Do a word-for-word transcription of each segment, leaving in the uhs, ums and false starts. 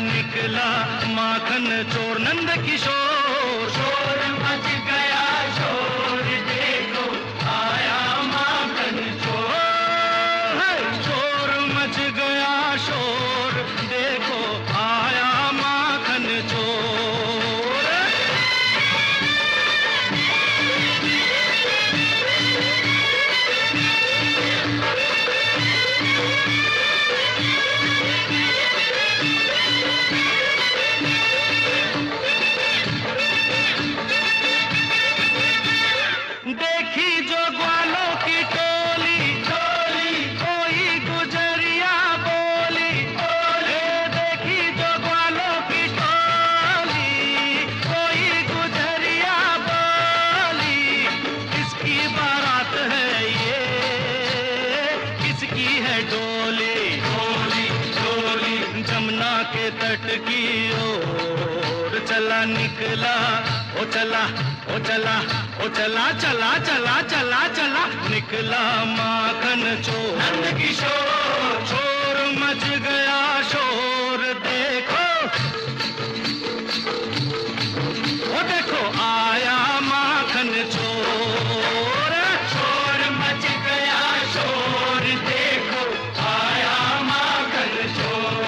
निकला माखन चोर नंद किशोर। शोर मच गया शोर देखो आया माखन चोर। शोर मच गया शोर देखो आया माखन चोर। देखी जो ग्वालों की टोली टोली कोई गुजरिया बोली बोले। देखी जो ग्वालों की टोली कोई गुजरिया बोली। किसकी बारात है ये किसकी है डोली। डोली डोली जमुना के तट की ओर चला निकला ओ चला ओ चला ओ चला चला चला चला चला निकला माखन चोर नंद किशोर। शोर मच गया शोर देखो ओ देखो आया माखन चोर। शोर मच गया शोर देखो आया माखन चोर।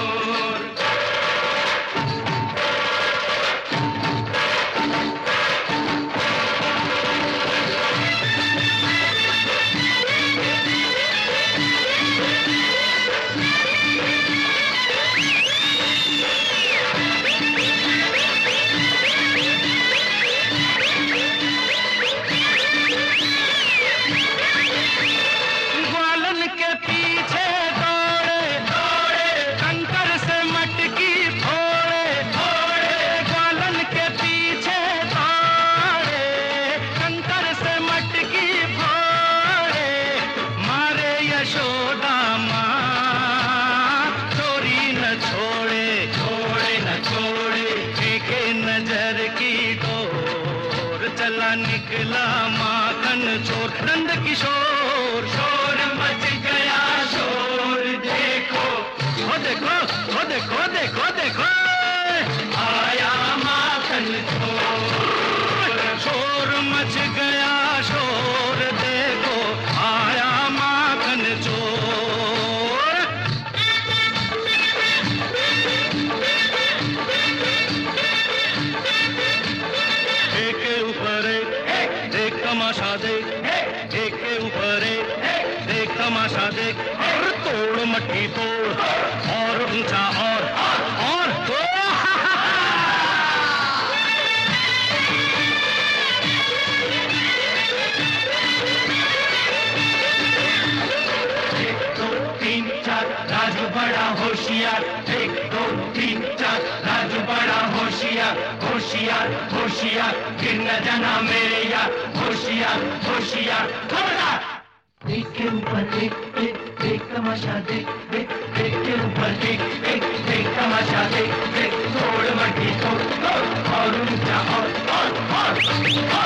ग्वालन के पीछे दौड़े दौड़े कंकर से मटकी फोड़े दौड़े ग्वालन के पीछे दौड़े कंकर से मटकी फोड़े। मारे यशोदा माँ चोरी न छोड़े छोड़े न छोड़े। फेंके नजर की डोर चला निकला माखन चोर नंद किशोर। शोर मच गया शोर देखो ओ देखो ओ देखो देखो देखो आया माखन चोर। शोर मच गया शोर देखो आया माखन चोर। एक के ऊपर एक देख तमाशा देख एक के ऊपर एक देख तमाशा देख। और तोड़ मट्टी तोड़ और ऊंचा और और तोड़। एक दो तीन चार राजू बड़ा होशियार। एक दो तीन चार राजू बड़ा होशियार। होशियार होशियार गिर न जाना मेरे यार। होशियार होशियार खबरदार। एक के ऊपर एक एक देख तमाशा देख देख एक के ऊपर एक एक देख तमाशा देख देख। तोड़ मट्टी तोड़ तोड़ और ऊंचा और और और